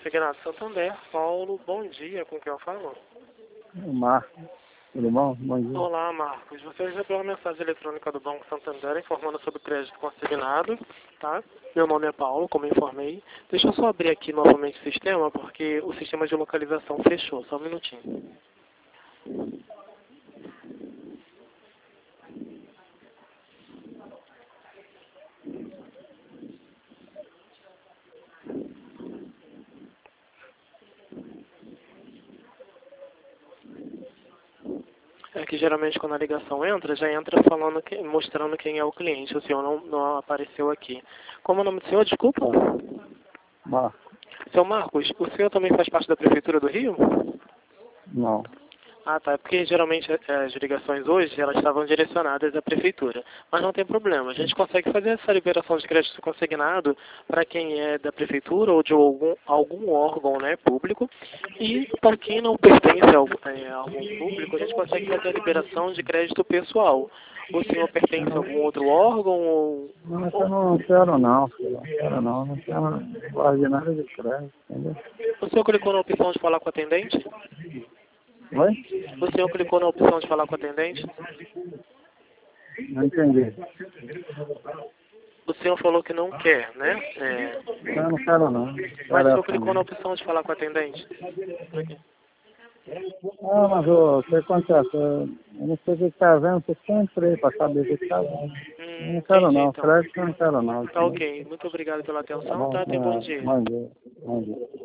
Consignado Santander, Paulo, bom dia, com quem eu falo? Marcos, tudo bom? Bom dia. Olá, Marcos. Você recebeu uma mensagem eletrônica do Banco Santander informando sobre crédito consignado, tá? Meu nome é Paulo, como eu informei. Deixa eu só abrir aqui novamente o sistema, porque o sistema de localização fechou. Só um minutinho. É que geralmente quando a ligação entra, já entra falando mostrando quem é o cliente. O senhor não apareceu aqui. Como é o nome do senhor? Desculpa. Marcos, Seu Marcos, o senhor também faz parte da Prefeitura do Rio? não. Ah, tá. É porque geralmente as ligações hoje, elas estavam direcionadas à Prefeitura. Mas não tem problema. A gente consegue fazer essa liberação de crédito consignado para quem é da Prefeitura ou de algum órgão, né, público. E para quem não pertence a algum público, a gente consegue fazer a liberação de crédito pessoal. O senhor pertence a algum outro órgão ou... Não, eu não quero não, filho. Não quero não. Não quero guardar nada de crédito, entendeu? O senhor clicou na opção de falar com o atendente? Oi? O senhor clicou na opção de falar com o atendente? Não entendi. O senhor falou que não quer, né? Eu não quero não. Mas o senhor clicou na opção de falar com o atendente? Ah, mas o que acontece? Eu não sei o que está vendo, você sempre aí para saber o que está vendo. Eu não quero Entendi, não, então. crédito eu não quero não. Tá ok. Muito obrigado pela Tá atenção, bom? tá? Tenha um bom dia. Bom dia. Bom dia.